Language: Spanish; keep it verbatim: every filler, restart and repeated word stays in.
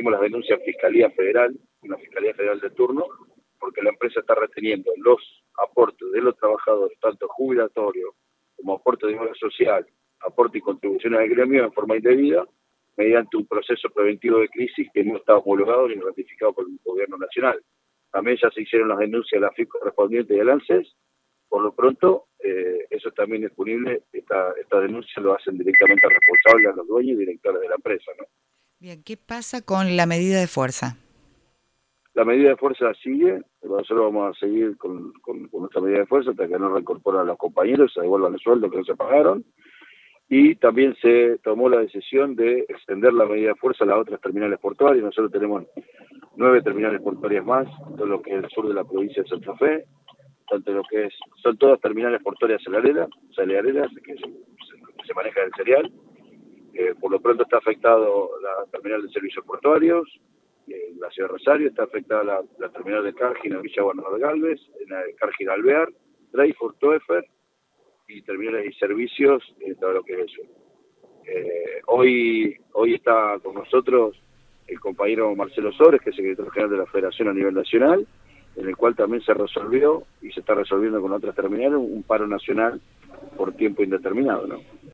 hicimos las denuncias a Fiscalía Federal, una Fiscalía Federal de turno, porque la empresa está reteniendo los aportes de los trabajadores, tanto jubilatorios como aporte de obra social, aporte y contribuciones al gremio en forma indebida, mediante un proceso preventivo de crisis que no está homologado ni ratificado por el gobierno nacional. También ya se hicieron las denuncias a la F I P correspondiente y al ANSES. Por lo pronto, eh, eso también es punible. Esta, esta denuncia lo hacen directamente responsables a los dueños y directores de la empresa, ¿no? Bien, ¿qué pasa con la medida de fuerza? La medida de fuerza sigue. Nosotros vamos a seguir con, con, con nuestra medida de fuerza hasta que no reincorporen a los compañeros, se devuelvan el sueldo que no se pagaron. Y también se tomó la decisión de extender la medida de fuerza a las otras terminales portuarias. Nosotros tenemos nueve terminales portuarias más, todo lo que es el sur de la provincia de Santa Fe, tanto lo que es, son todas terminales portuarias cerealeras, cerealeras que se, se, se maneja el cereal. Eh, por lo pronto está afectado la terminal de servicios portuarios, en la ciudad de Rosario, está afectada la, la terminal de Cargill en Villa Bernardo Galvez, en la de Cargill Alvear, Dreyfus, Toefer, y terminales y servicios, eh, todo lo que es eso. Eh, hoy, hoy está con nosotros el compañero Marcelo Sores, que es secretario general de la Federación a nivel nacional, en el cual también se resolvió y se está resolviendo con otras terminales un paro nacional por tiempo indeterminado, ¿no?